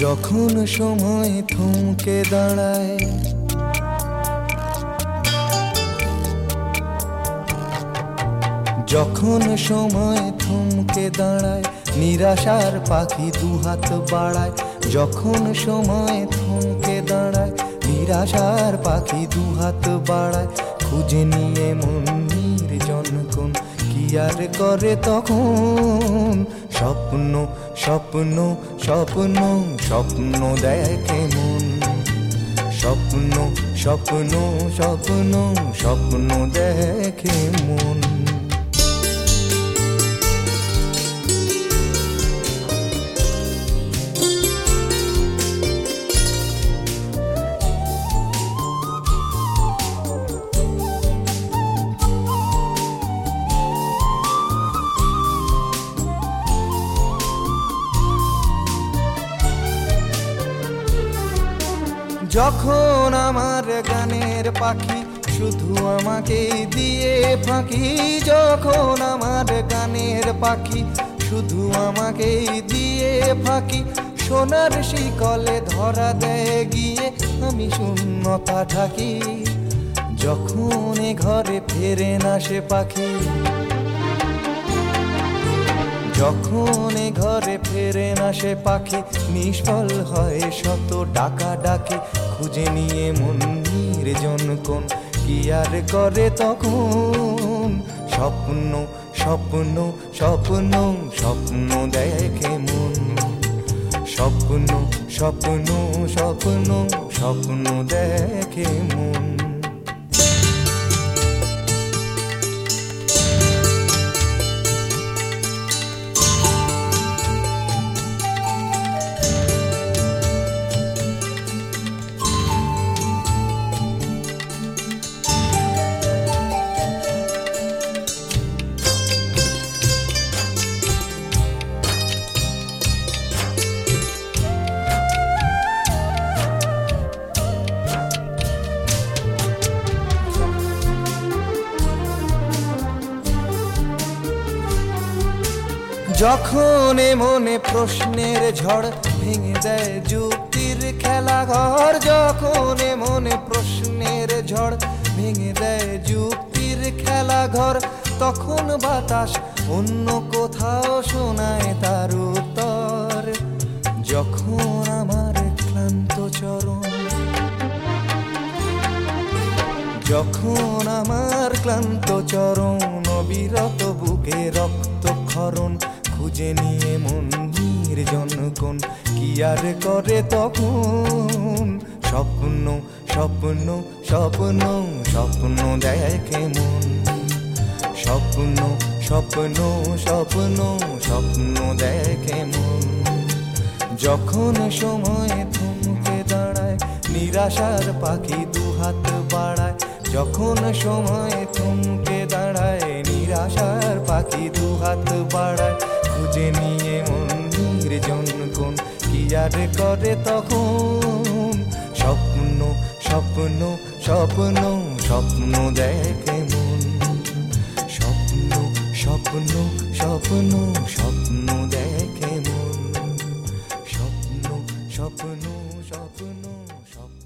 যখন সময় থমকে দাঁড়ায়, যখন সময় থমকে দাঁড়ায়, নিরাশার পাখি দুহাত বাড়ায়। যখন সময় থমকে দাঁড়ায়, নিরাশার পাখি দুহাত বাড়ায়। খুঁজে নিয়ে মন নির্জন কোন কি আর করে তখন। স্বপ্ন স্বপ্ন স্বপ্ন স্বপ্ন দেখে মন। স্বপ্ন স্বপ্ন স্বপ্ন স্বপ্ন দেখে মন। যখন আমার গানের পাখি শুধু আমাকে দিয়ে ফাঁকি, যখন আমার গানের পাখি শুধু আমাকে দিয়ে ফাঁকি। সোনার শিকলে ধরা দেয় গিয়ে আমি শূন্যতা থাকি। যখন এ ঘরে ফেরে না সে পাখি, যখন এ ঘরে ফেরে না সে পাখি, নিষ্ফল হয় শত ডাকা ডাকি। খুঁজে নিয়ে মন নির্জন কোন কি আর করে তখন। স্বপ্ন স্বপ্ন স্বপ্ন স্বপ্ন দেখে মন। স্বপ্ন স্বপ্ন স্বপ্ন স্বপ্ন দেখে মন। যখন মনে প্রশ্নের ঝড় ভেঙে দেয় যুক্তির খেলাঘর, যখন মনে প্রশ্নের ঝড় ভেঙে দেয় যুক্তির খেলাঘর, তখন বাতাস অন্য কোথাও শোনায় তার উত্তর। যখন আমার ক্লান্ত চরণ, যখন আমার ক্লান্ত চরণ, অবিরত বুকে রক্তক্ষরণ। খুঁজে নিয়ে মন নির্জন কোন কি আর করে তখন। স্বপ্ন স্বপ্ন স্বপ্ন স্বপ্ন দেখে মন। স্বপ্ন স্বপ্ন স্বপ্ন স্বপ্ন দেখে মন। যখন সময় থমকে দাঁড়ায়, নিরাশার পাখি দুহাত বাড়ায়। যখন সময় থমকে দাঁড়ায়, নিরাশার পাখি দুহাত বাড়ায়। খুঁজে নিয়ে মন নির্জন কোন কি আর করে তখন। স্বপ্ন স্বপ্ন স্বপ্ন স্বপ্ন দেখে মন। স্বপ্ন স্বপ্ন স্বপ্ন স্বপ্ন দেখে মন। স্বপ্ন স্বপ্ন স্বপ্ন স্বপ্ন।